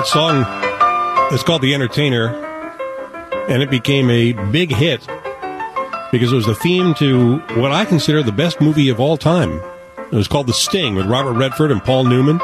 that song is called The Entertainer, and it became a big hit because it was the theme to what I consider the best movie of all time. It was called The Sting with Robert Redford and Paul Newman.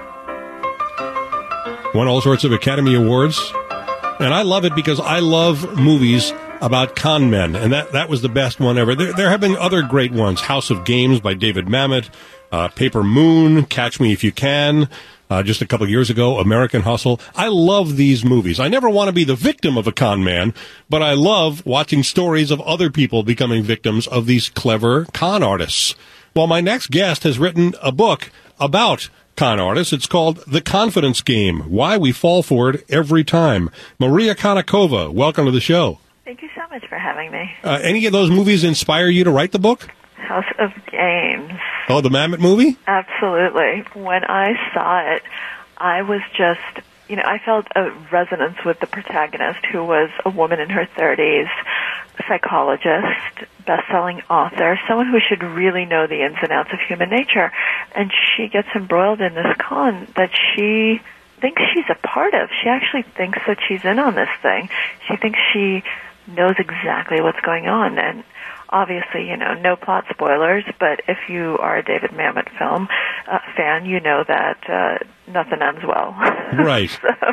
Won all sorts of Academy Awards. And I love it because I love movies about con men, and that was the best one ever. There have been other great ones. House of Games by David Mamet, Paper Moon, Catch Me If You Can, just a couple years ago, American Hustle. I love these movies. I never want to be the victim of a con man, but I love watching stories of other people becoming victims of these clever con artists. Well, my next guest has written a book about con artists. It's called The Confidence Game, Why We Fall For It Every Time. Maria Konnikova, welcome to the show. Thank you so much for having me. Any of those movies inspire you to write the book? House of Games. Oh, the Mamet movie? Absolutely. When I saw it, I was just, I felt a resonance with the protagonist, who was a woman in her 30s, psychologist, best-selling author, someone who should really know the ins and outs of human nature. And she gets embroiled in this con that she thinks she's a part of. She actually thinks that she's in on this thing. She thinks she knows exactly what's going on. And obviously, no plot spoilers, but if you are a David Mamet film fan, you know that nothing ends well. Right.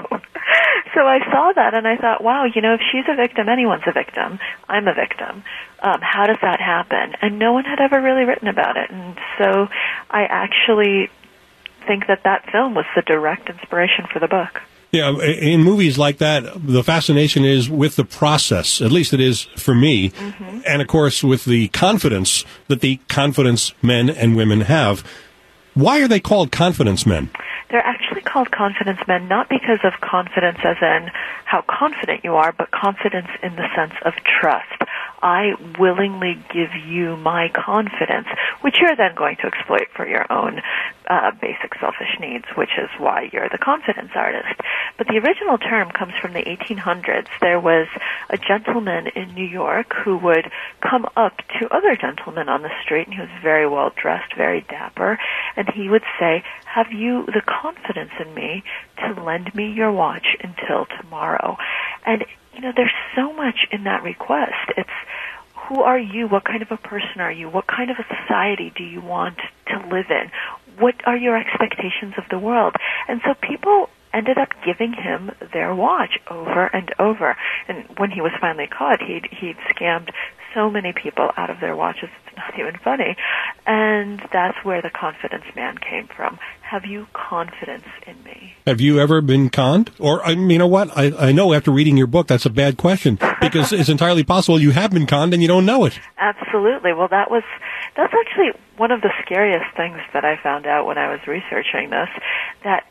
So I saw that and I thought, wow, if she's a victim, anyone's a victim. I'm a victim. How does that happen? And no one had ever really written about it. And so I actually think that film was the direct inspiration for the book. Yeah, in movies like that, the fascination is with the process. At least it is for me. Mm-hmm. And, of course, with the confidence that the confidence men and women have. Why are they called confidence men? They're actually called confidence men not because of confidence as in how confident you are, but confidence in the sense of trust. I willingly give you my confidence, which you're then going to exploit for your own basic selfish needs, which is why you're the confidence artist. But the original term comes from the 1800s. There was a gentleman in New York who would come up to other gentlemen on the street, and he was very well dressed, very dapper, and he would say, "Have you the confidence in me to lend me your watch until tomorrow?" And there's so much in that request. It's, who are you? What kind of a person are you? What kind of a society do you want to live in? What are your expectations of the world? And so people ended up giving him their watch over and over. And when he was finally caught, he'd scammed so many people out of their watches, it's not even funny. And that's where the confidence man came from. Have you confidence in me? Have you ever been conned? Or, you know what? I know after reading your book, that's a bad question, because it's entirely possible you have been conned and you don't know it. Absolutely. Well, that's actually one of the scariest things that I found out when I was researching this, that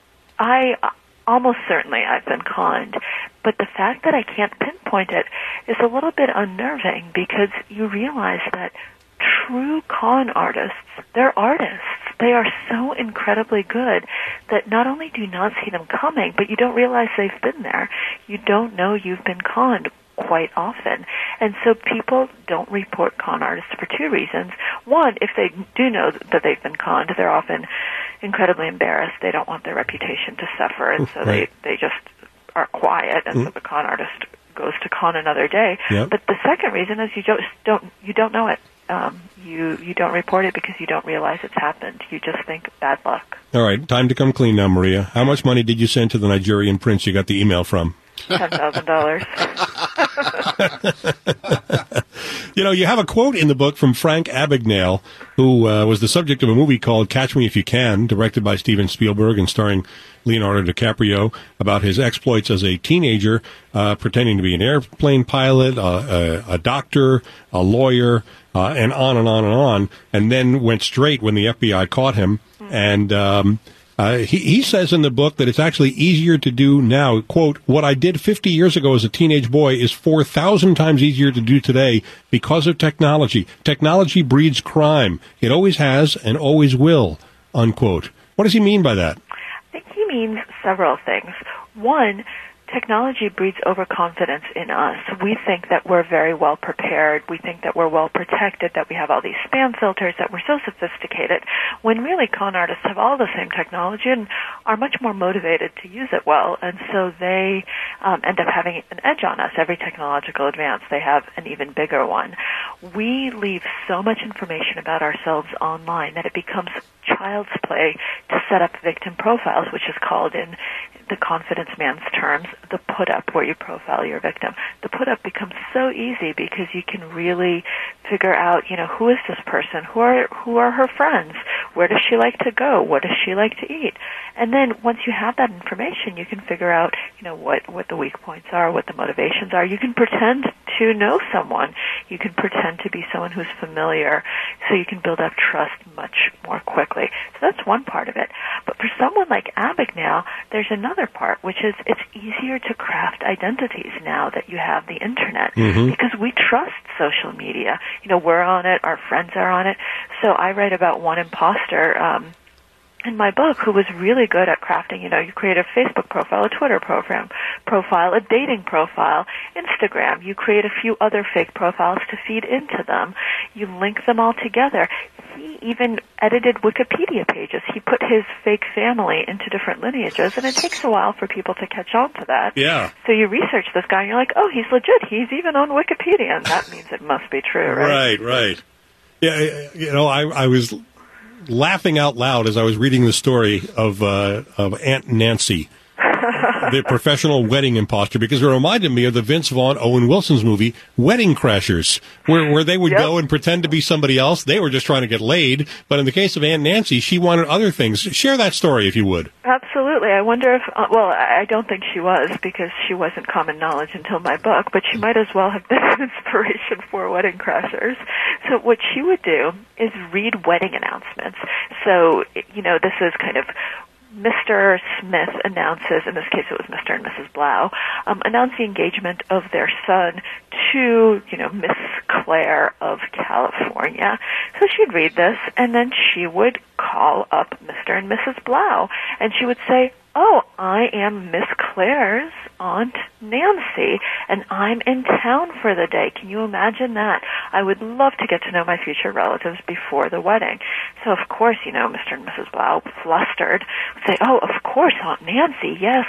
almost certainly I've been conned, but the fact that I can't pinpoint it is a little bit unnerving, because you realize that true con artists, they're artists. They are so incredibly good that not only do you not see them coming, but you don't realize they've been there. You don't know you've been conned quite often. And so people don't report con artists for two reasons. One, if they do know that they've been conned, they're often incredibly embarrassed. They don't want their reputation to suffer, and so they just are quiet, and so the con artist goes to con another day. Yep. But the second reason is you don't know it. You don't report it because you don't realize it's happened. You just think bad luck. All right, time to come clean now, Maria. How much money did you send to the Nigerian prince you got the email from? $10,000. You have a quote in the book from Frank Abagnale, who was the subject of a movie called Catch Me If You Can, directed by Steven Spielberg and starring Leonardo DiCaprio, about his exploits as a teenager, pretending to be an airplane pilot, a doctor, a lawyer, and on and on and on, and then went straight when the FBI caught him. And he says in the book that it's actually easier to do now. Quote, "What I did 50 years ago as a teenage boy is 4,000 times easier to do today because of technology. Technology breeds crime. It always has and always will," unquote. What does he mean by that? I think he means several things. One, technology breeds overconfidence in us. We think that we're very well prepared. We think that we're well protected, that we have all these spam filters, that we're so sophisticated, when really con artists have all the same technology and are much more motivated to use it well. And so they end up having an edge on us. Every technological advance, they have an even bigger one. We leave so much information about ourselves online that it becomes child's play to set up victim profiles, which is called in the confidence man's terms, the put-up, where you profile your victim. The put-up becomes so easy because you can really figure out, who is this person? Who are her friends? Where does she like to go? What does she like to eat? And then once you have that information, you can figure out, what the weak points are, what the motivations are. You can pretend to know someone. You can pretend to be someone who's familiar, so you can build up trust much more quickly. So that's one part of it. But for someone like Abagnale, there's another part, which is it's easier to craft identities now that you have the internet, because we trust social media. We're on it, our friends are on it. So I write about one imposter in my book who was really good at crafting, you create a Facebook profile, a Twitter profile, a dating profile, Instagram. You create a few other fake profiles to feed into them. You link them all together. He even edited Wikipedia pages. He put his fake family into different lineages, and it takes a while for people to catch on to that. Yeah. So you research this guy, and you're like, oh, he's legit. He's even on Wikipedia, and that means it must be true, right? Right. Yeah, I was laughing out loud as I was reading the story of Aunt Nancy, the professional wedding imposter, because it reminded me of the Vince Vaughn, Owen Wilson's movie, Wedding Crashers, where they would go and pretend to be somebody else. They were just trying to get laid. But in the case of Aunt Nancy, she wanted other things. Share that story, if you would. Absolutely. I wonder if, I don't think she was, because she wasn't common knowledge until my book, but she might as well have been an inspiration for Wedding Crashers. So what she would do is read wedding announcements. So, this is kind of Mr. Smith announces, in this case it was Mr. and Mrs. Blau, announce the engagement of their son to, Miss Claire of California. So she'd read this, and then she would call up Mr. and Mrs. Blau, and she would say, oh, I am Miss Claire's Aunt Nancy, and I'm in town for the day. Can you imagine that? I would love to get to know my future relatives before the wedding. So, of course, Mr. and Mrs. Blau, flustered, would say, oh, of course, Aunt Nancy, yes.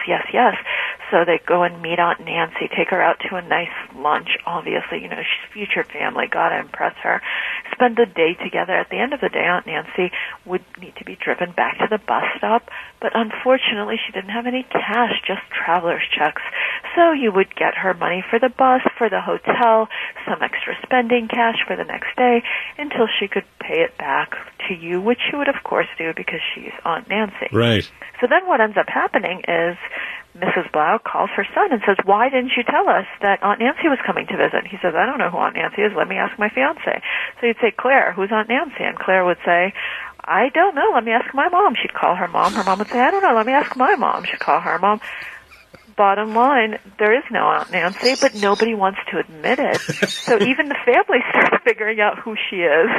So they go and meet Aunt Nancy, take her out to a nice lunch. Obviously, she's future family, gotta impress her. Spend the day together. At the end of the day, Aunt Nancy would need to be driven back to the bus stop, but unfortunately she didn't have any cash, just traveler's checks. So you would get her money for the bus, for the hotel, some extra spending cash for the next day, until she could pay it back to you, which she would of course do because she's Aunt Nancy. Right. So then what ends up happening is Mrs. Blau calls her son and says, why didn't you tell us that Aunt Nancy was coming to visit? He says, I don't know who Aunt Nancy is. Let me ask my fiancé. So you'd say, Claire, who's Aunt Nancy? And Claire would say, I don't know. Let me ask my mom. She'd call her mom. Her mom would say, I don't know. Let me ask my mom. She'd call her mom. Bottom line, there is no Aunt Nancy, but nobody wants to admit it. So even the family starts figuring out who she is.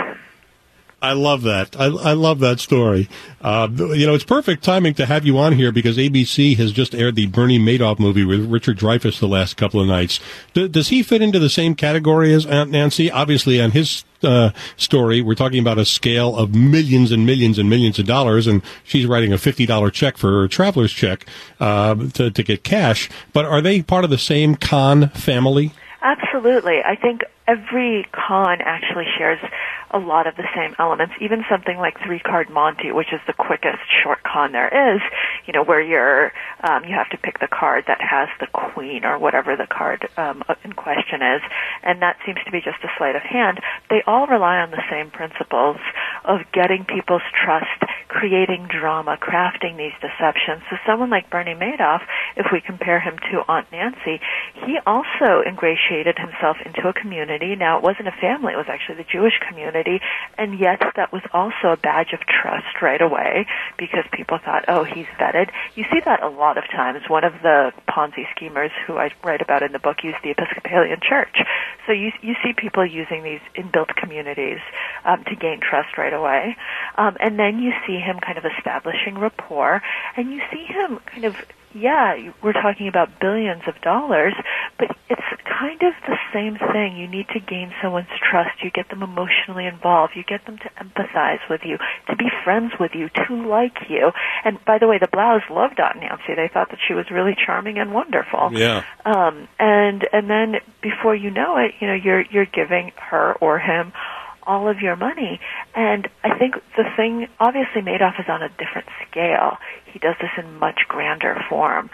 I love that. I love that story. It's perfect timing to have you on here because ABC has just aired the Bernie Madoff movie with Richard Dreyfuss the last couple of nights. Does he fit into the same category as Aunt Nancy? Obviously, on his story, we're talking about a scale of millions and millions and millions of dollars, and she's writing a $50 check for her traveler's check to get cash. But are they part of the same con family? Absolutely. I think every con actually shares a lot of the same elements, even something like three-card Monty, which is the quickest short con there is, where you have to pick the card that has the queen or whatever the card in question is, and that seems to be just a sleight of hand. They all rely on the same principles of getting people's trust, creating drama, crafting these deceptions. So someone like Bernie Madoff, if we compare him to Aunt Nancy, he also ingratiated himself into a community. Now, it wasn't a family, it was actually the Jewish community, and yet that was also a badge of trust right away because people thought, oh, he's vetted. You see that a lot of times. One of the Ponzi schemers who I write about in the book used the Episcopalian Church. So you see people using these inbuilt communities to gain trust right away. And then you see him kind of establishing rapport, and you see him kind of yeah, we're talking about billions of dollars, but it's kind of the same thing. You need to gain someone's trust. You get them emotionally involved. You get them to empathize with you, to be friends with you, to like you. And by the way, the Blaus loved Aunt Nancy. They thought that she was really charming and wonderful. Yeah. And then before you know it, you're giving her or him all of your money. And I think the thing, obviously Madoff is on a different scale. He does this in much grander form.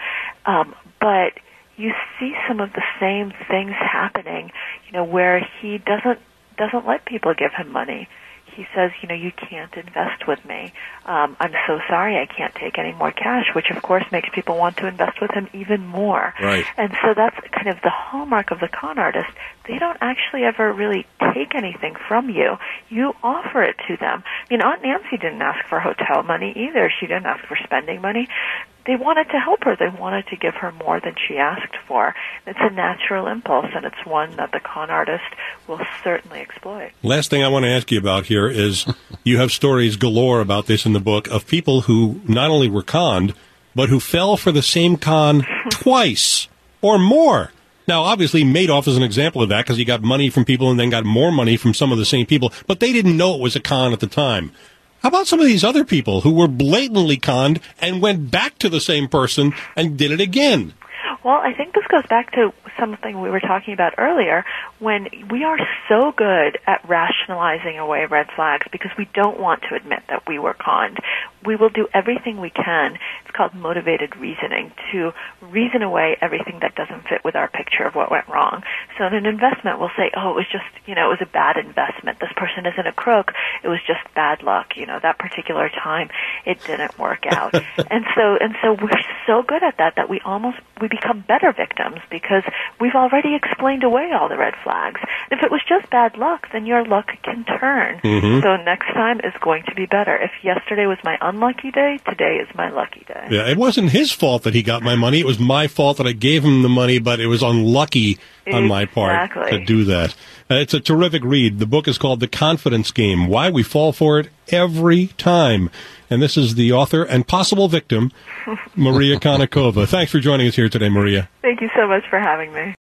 But you see some of the same things happening, where he doesn't let people give him money. He says, you can't invest with me. I'm so sorry I can't take any more cash, which of course makes people want to invest with him even more. Right. And so that's kind of the hallmark of the con artist. They don't actually ever really take anything from you. You offer it to them. Aunt Nancy didn't ask for hotel money either. She didn't ask for spending money. They wanted to help her. They wanted to give her more than she asked for. It's a natural impulse, and it's one that the con artist will certainly exploit. Last thing I want to ask you about here is you have stories galore about this in the book of people who not only were conned, but who fell for the same con twice or more. Now, obviously, Madoff is an example of that because he got money from people and then got more money from some of the same people, but they didn't know it was a con at the time. How about some of these other people who were blatantly conned and went back to the same person and did it again? Well, I think this goes back to something we were talking about earlier, when we are so good at rationalizing away red flags because we don't want to admit that we were conned. We will do everything we can. It's called motivated reasoning, to reason away everything that doesn't fit with our picture of what went wrong. So in an investment, we'll say, oh, it was just, it was a bad investment. This person isn't a crook. It was just bad luck. That particular time, it didn't work out. and so we're so good at that we become better victims because we've already explained away all the red flags. If it was just bad luck, then your luck can turn. Mm-hmm. So next time is going to be better. If yesterday was my unlucky day, today is my lucky day. Yeah, it wasn't his fault that he got my money. It was my fault that I gave him the money, but it was unlucky on my part to do that. It's a terrific read. The book is called The Confidence Game, Why We Fall for It Every Time. And this is the author and possible victim, Maria Konnikova. Thanks for joining us here today, Maria. Thank you so much for having me.